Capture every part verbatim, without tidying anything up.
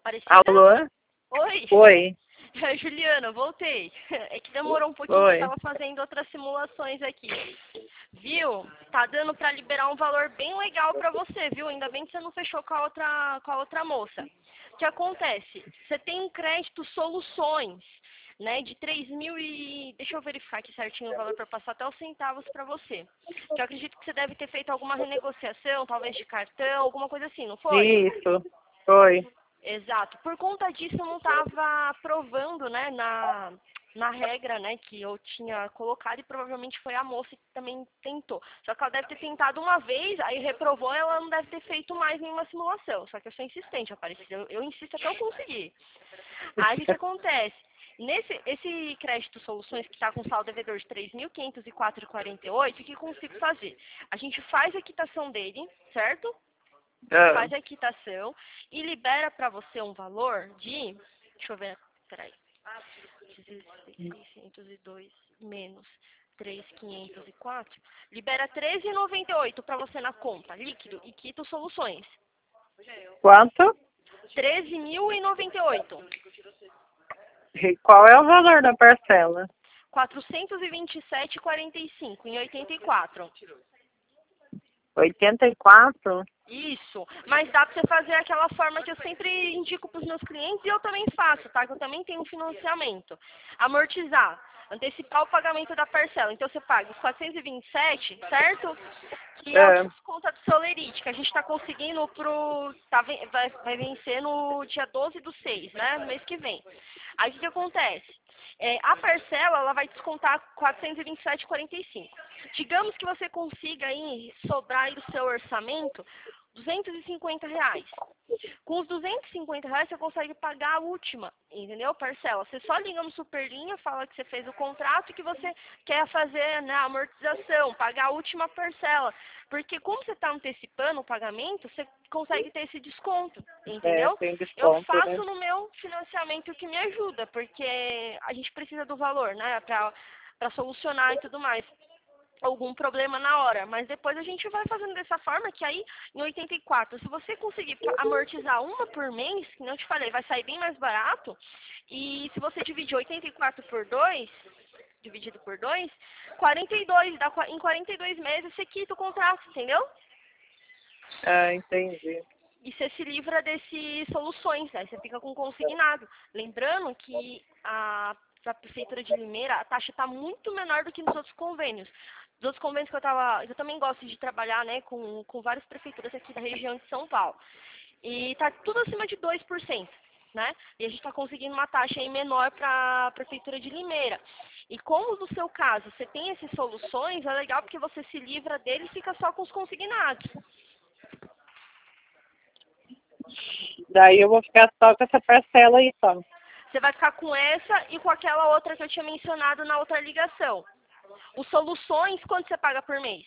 Aparecida? Alô? Oi. Oi. Juliana, voltei. É que demorou um pouquinho, Oi. que eu tava fazendo outras simulações aqui. Viu? Tá dando pra liberar um valor bem legal pra você, viu? Ainda bem que você não fechou com a outra, com a outra moça. O que acontece? Você tem um crédito soluções, né, de três mil e... Deixa eu verificar aqui certinho o valor para passar até os centavos para você. Que eu acredito que você deve ter feito alguma renegociação, talvez de cartão, alguma coisa assim, não foi? Isso. Oi. Exato. Por conta disso, eu não estava aprovando, né, na, na regra, né, que eu tinha colocado e provavelmente foi a moça que também tentou. Só que ela deve ter tentado uma vez, aí reprovou, ela não deve ter feito mais nenhuma simulação. Só que eu sou insistente, Aparecida. Eu, eu insisto até eu conseguir. Aí o que acontece? Nesse esse crédito soluções que está com saldo devedor de três mil quinhentos e quatro reais e quarenta e oito centavos, o que eu consigo fazer? A gente faz a quitação dele, certo? Ah, Faz a quitação e libera para você um valor de... Deixa eu ver, peraí. seiscentos e dois menos três mil quinhentos e quatro. Libera treze reais e noventa e oito centavos para você na conta, líquido, e quita soluções. quanto? treze mil e noventa e oito. E qual é o valor da parcela? quatrocentos e vinte e sete reais e quarenta e cinco em oitenta e quatro. oitenta e quatro? Isso, mas dá pra você fazer aquela forma que eu sempre indico pros meus clientes e eu também faço, tá? Que eu também tenho um financiamento. Amortizar, antecipar o pagamento da parcela. Então você paga os quatrocentos e vinte e sete, certo? Que é o que Ah, desconta do seu lerite, que a gente tá conseguindo pro... Tá, ven- vai, vai vencer no dia doze do seis, né? No mês que vem. Aí o que, que acontece? É, a parcela, ela vai descontar quatrocentos e vinte e sete reais e quarenta e cinco. Digamos que você consiga aí sobrar aí do seu orçamento duzentos e cinquenta reais. Com os duzentos e cinquenta reais você consegue pagar a última, entendeu? Parcela. Você só liga no Superlinha, fala que você fez o contrato e que você quer fazer, né, a amortização, pagar a última parcela. Porque como você está antecipando o pagamento, você consegue ter esse desconto, é, entendeu? tem Eu desconto, né? faço no meu financiamento o que me ajuda, porque a gente precisa do valor, né, para para solucionar e tudo mais algum problema na hora, mas depois a gente vai fazendo dessa forma que aí em oitenta e quatro, se você conseguir amortizar uma por mês, que não te falei, vai sair bem mais barato, e se você dividir oitenta e quatro por dois, dividido por dois, quarenta e dois, dá, qua- em quarenta e dois meses você quita o contrato, entendeu? Ah, entendi. E você se livra desses soluções, aí você fica com consignado. Lembrando que a, a Prefeitura de Limeira, a taxa está muito menor do que nos outros convênios. Os outros convênios que eu tava, eu também gosto de trabalhar, né, com, com várias prefeituras aqui da região de São Paulo. E tá tudo acima de dois por cento, né? E a gente está conseguindo uma taxa aí menor para a Prefeitura de Limeira. E como no seu caso você tem essas soluções, é legal porque você se livra dele e fica só com os consignados. Daí eu vou ficar só com essa parcela aí, só. Você vai ficar com essa e com aquela outra que eu tinha mencionado na outra ligação. Os soluções, quanto você paga por mês?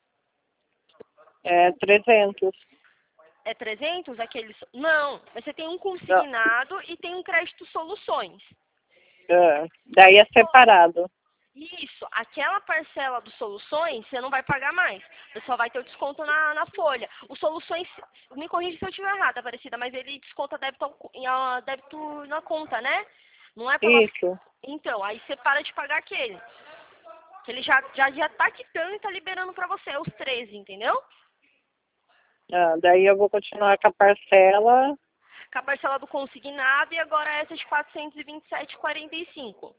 É trezentos. É trezentos? Aqueles... Não, mas você tem um Não. consignado e tem um crédito soluções. Ah, daí é separado. Isso, aquela parcela dos soluções, você não vai pagar mais. Você só vai ter o desconto na, na folha. Os soluções, me corrija se eu estiver errada, Aparecida, mas ele desconta débito, ao- em, ah, débito na conta, né? Não é pela... Isso. Então, aí você para de pagar aquele. Que ele já, já, já tá quitando e tá liberando pra você os treze, entendeu? Ah, daí eu vou continuar com a parcela. Com a parcela do consignado e agora essa de quatrocentos e vinte e sete reais e quarenta e cinco.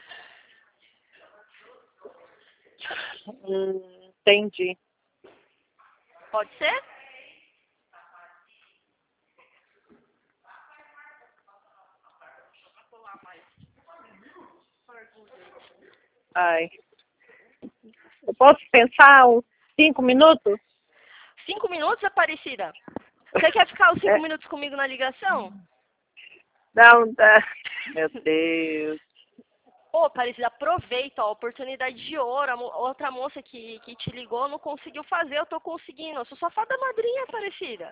Hum, entendi. Pode ser? Ai. Eu posso pensar uns cinco minutos? Cinco minutos, Aparecida? Você quer ficar os cinco É. minutos comigo na ligação? Não, dá. Meu Deus. Ô, Aparecida, aproveita ó, a oportunidade de ouro. A mo- outra moça que, que te ligou não conseguiu fazer, eu tô conseguindo. Eu sou só fada madrinha, Aparecida.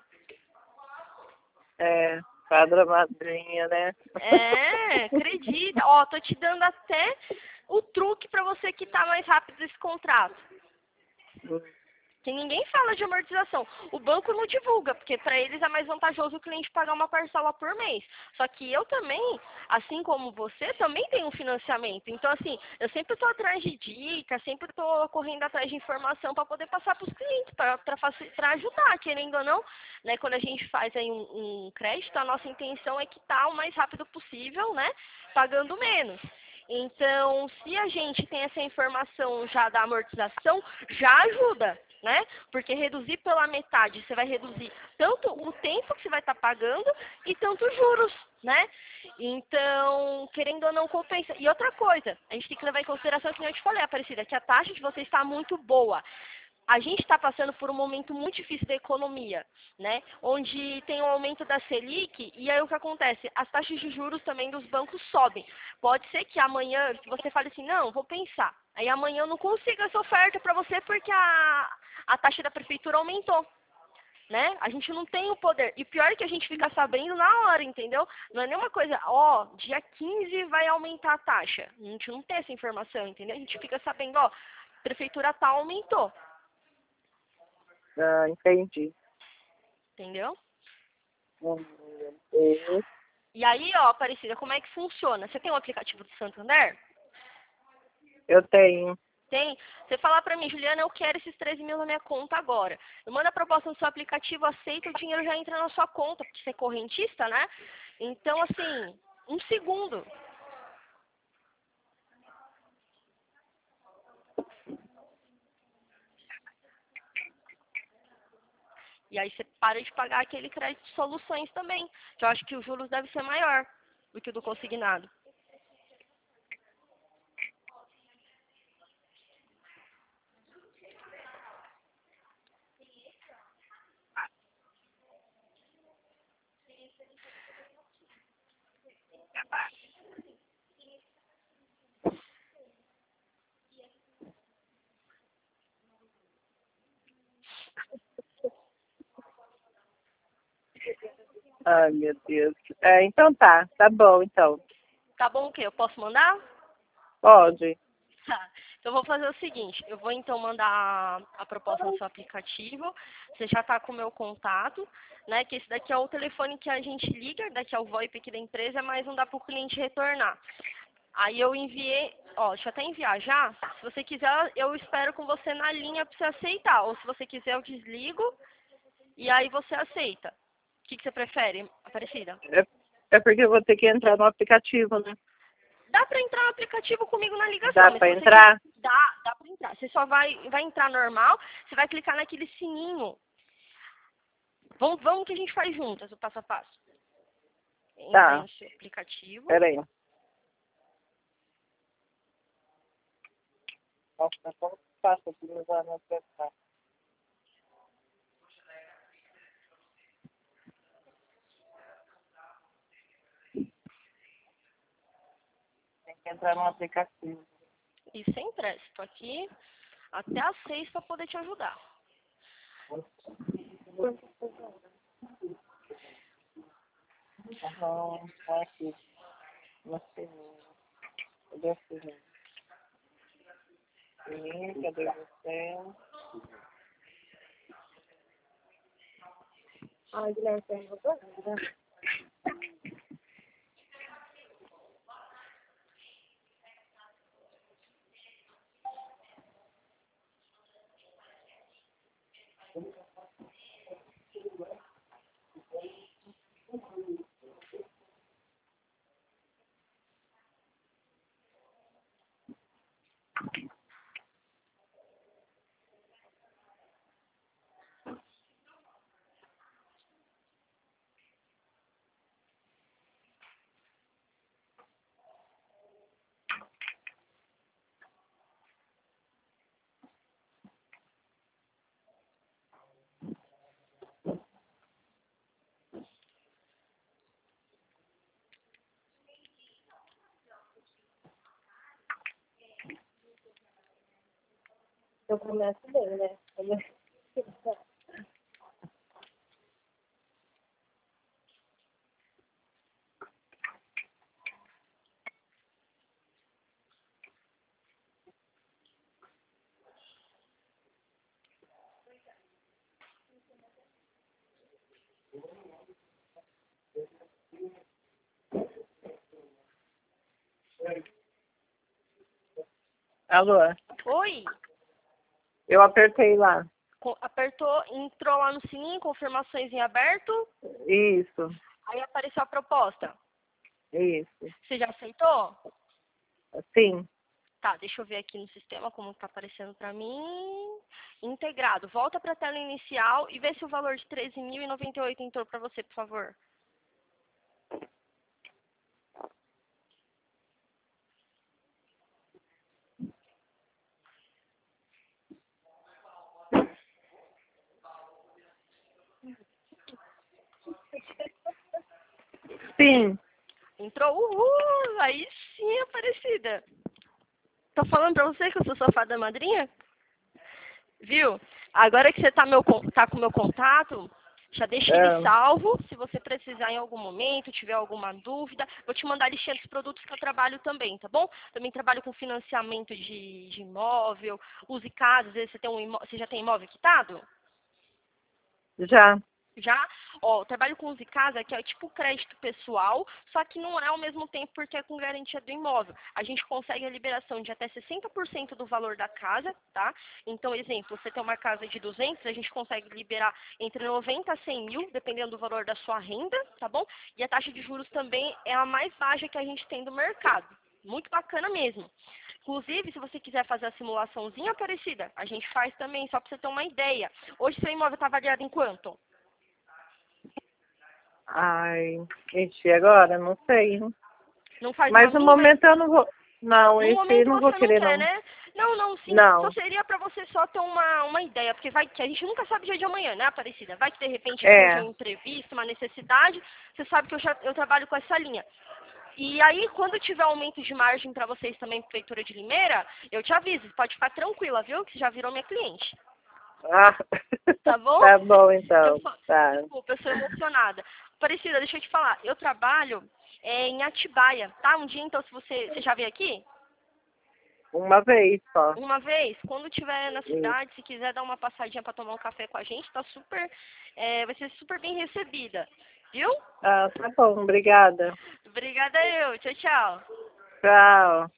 É, padra madrinha, né? É, acredita. Ó, tô te dando até o truque pra você quitar mais rápido esse contrato. Que ninguém fala de amortização. O banco não divulga, porque para eles é mais vantajoso o cliente pagar uma parcela por mês. Só que eu também, assim como você, também tenho um financiamento. Então, assim, eu sempre estou atrás de dicas, sempre estou correndo atrás de informação para poder passar para os clientes, para ajudar, querendo ou não. Né, quando a gente faz aí um, um crédito, a nossa intenção é quitar o mais rápido possível, né, pagando menos. Então, se a gente tem essa informação já da amortização, já ajuda, né? Porque reduzir pela metade, você vai reduzir tanto o tempo que você vai estar pagando e tanto os juros, né? Então, querendo ou não, compensa. E outra coisa, a gente tem que levar em consideração, que nem eu te falei, Aparecida, que a taxa de você está muito boa. A gente está passando por um momento muito difícil da economia, né? Onde tem um aumento da Selic, e aí o que acontece? As taxas de juros também dos bancos sobem. Pode ser que amanhã você fale assim, não, vou pensar. Aí amanhã eu não consigo essa oferta para você porque a, a taxa da prefeitura aumentou. Né? A gente não tem o poder. E pior é que a gente fica sabendo na hora, entendeu? Não é nenhuma coisa, ó, dia quinze vai aumentar a taxa. A gente não tem essa informação, entendeu? A gente fica sabendo, ó, a prefeitura tal aumentou. Ah, entendi. Entendeu? Hum, E aí, ó, Aparecida, como é que funciona? Você tem o aplicativo do Santander? eu tenho. Tem? Você fala pra mim, Juliana, eu quero esses treze mil na minha conta agora. Eu mando a proposta no seu aplicativo, aceita, o dinheiro já entra na sua conta, porque você é correntista, né? Então, assim, um segundo. E aí você para de pagar aquele crédito de soluções também, que eu acho que os juros devem ser maior do que o do consignado. Ai, meu Deus. É, então tá, tá bom, então. Tá bom o quê? Eu posso mandar? Pode. Tá. Então, eu vou fazer o seguinte, eu vou então mandar a, a proposta no seu aplicativo, você já está com o meu contato, né, que esse daqui é o telefone que a gente liga, daqui é o VoIP aqui da empresa, mas não dá para o cliente retornar. Aí eu enviei, ó, deixa eu até enviar já, se você quiser eu espero com você na linha para você aceitar, ou se você quiser eu desligo e aí você aceita. O que, que você prefere, Aparecida? É, é porque eu vou ter que entrar no aplicativo, né? Dá para entrar no aplicativo comigo na ligação, Dá mas pra se você entrar? quiser, dá, dá para entrar. Você só vai, vai entrar normal, você vai clicar naquele sininho. Vamos, vamos que a gente faz juntas, o passo a passo. Entra aí Tá, no seu aplicativo. peraí. Nossa, como fácil de usar no celular. Tem que entrar no aplicativo. E sem pressa, estou aqui até às seis para poder te ajudar. Aham, tá aqui. No sininho. Cadê o sininho? Sininho, cadê você? Ai, Guilherme, você não botou nada. Eu começo bem, né? Alô? Oi? Eu apertei lá. Co- Apertou, entrou lá no sininho, confirmações em aberto, Isso, aí apareceu a proposta. isso. Você já aceitou? Sim. Tá, deixa eu ver aqui no sistema como tá aparecendo pra mim. Integrado. Volta pra tela inicial e vê se o valor de treze mil e noventa e oito entrou pra você, por favor. Sim. Entrou? Uhul! Aí sim, Aparecida. Tô falando pra você que eu sou sua fada madrinha? Viu? Agora que você tá, meu, con- tá com o meu contato, já deixa ele Ah, salvo. Se você precisar em algum momento, tiver alguma dúvida, vou te mandar a listinha dos produtos que eu trabalho também, tá bom? Também trabalho com financiamento de, de imóvel, use casa, às vezes você, tem um imó- você já tem imóvel quitado? já. Já, ó, eu trabalho com Use Casa, que é tipo crédito pessoal, só que não é ao mesmo tempo porque é com garantia do imóvel. A gente consegue a liberação de até sessenta por cento do valor da casa, tá? Então, exemplo, você tem uma casa de duzentos, a gente consegue liberar entre noventa a cem mil, dependendo do valor da sua renda, tá bom? E a taxa de juros também é a mais baixa que a gente tem do mercado. Muito bacana mesmo. Inclusive, se você quiser fazer a simulaçãozinha parecida, a gente faz também, só para você ter uma ideia. Hoje seu imóvel está avaliado em quanto? Ai, ixi, agora? Não sei. Não faz uma Mas no mínima. momento eu não vou. Não, No esse momento não vou você não querer, quer, não. né? Não, não, sim. Só Não. seria pra você só ter uma, uma ideia, porque vai que a gente nunca sabe o dia de amanhã, né, Aparecida? Vai que de repente surge É, um imprevisto, uma necessidade. Você sabe que eu, já, eu trabalho com essa linha. E aí, quando tiver aumento de margem pra vocês também, Prefeitura de Limeira, eu te aviso. Pode ficar tranquila, viu? Que você já virou minha cliente. ah, Tá bom? tá bom Eu, então. só- Tá. desculpa, eu sou emocionada. Aparecida, deixa eu te falar. Eu trabalho é, em Atibaia, tá? Um dia, então, se você, você já veio aqui? Uma vez só. Uma vez, quando estiver na Isso. cidade, se quiser dar uma passadinha para tomar um café com a gente, tá super, é, vai ser super bem recebida. Viu? Ah, tá bom, obrigada. Obrigada eu. Tchau, tchau. Tchau.